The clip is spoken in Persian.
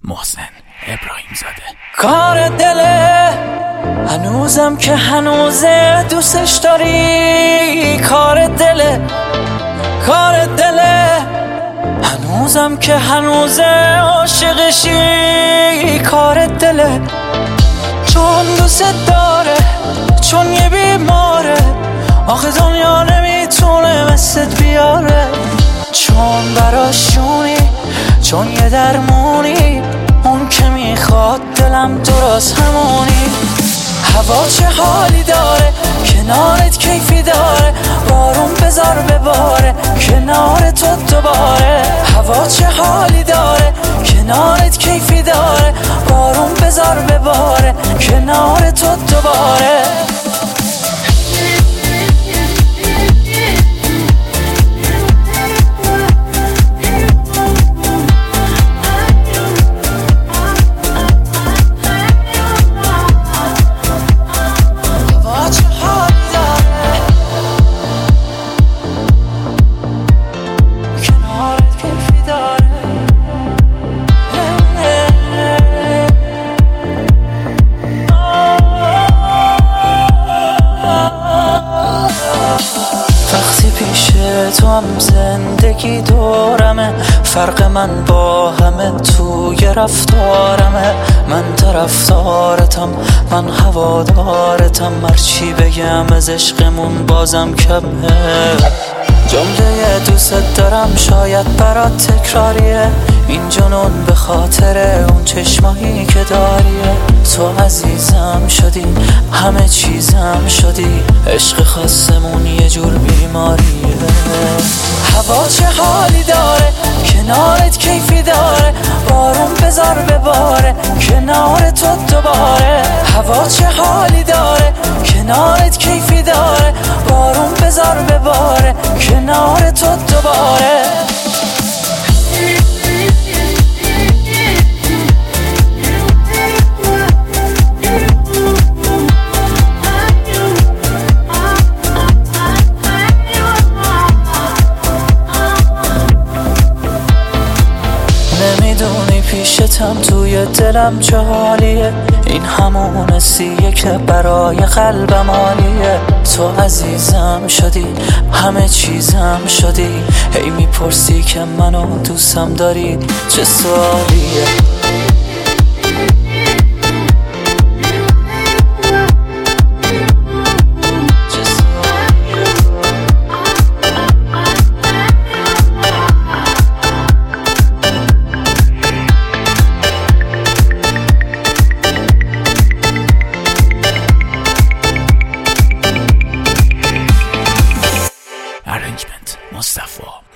محسن ابراهیم زاده. کار دله هنوزم که هنوزه دوستش داری، کار دله هنوزم که هنوزه عاشقشی، کار دله چون دوست داره، چون یه بیماره، آخه دنیا نمیتونه مثلت بیاره، چون براشونی، چون یه درمونی، اون که میخواد دلم درست همونی. هوا چه حالی داره، کنارت کیفی داره، بارون بذار بباره کنار تو دوباره. هوا چه حالی داره، کنارت کیفی داره، بارون بذار بباره کنار تو دوباره. تو هم زندگی دورمه، فرق من با همه توی رفتارمه. من طرفدارتم، من هوادارتم، هرچی بگم از عشقمون بازم کمه. جمله دوست دارم شاید برات تکراریه، این جنون به خاطر اون چشمایی که داریه. تو عزیزم شدی، همه چیزم شدی، عشق خاصمون یه جور بیماریه. هوا چه حالی داره، کنارت کیفی داره، بارون بذار بباره کنار تو دوباره. هوا چه حالی داره، کنارت کیفی داره، بارون بذار بباره کنار تو دوباره. نمیدونی پیشتم توی دلم چه حالیه، این همون حسیه که برای قلبم عالیه. تو عزیزم شدی، همه چیزم شدی، هی میپرسی که منو دوستم داری، چه سوالیه. Arrangement Mustafa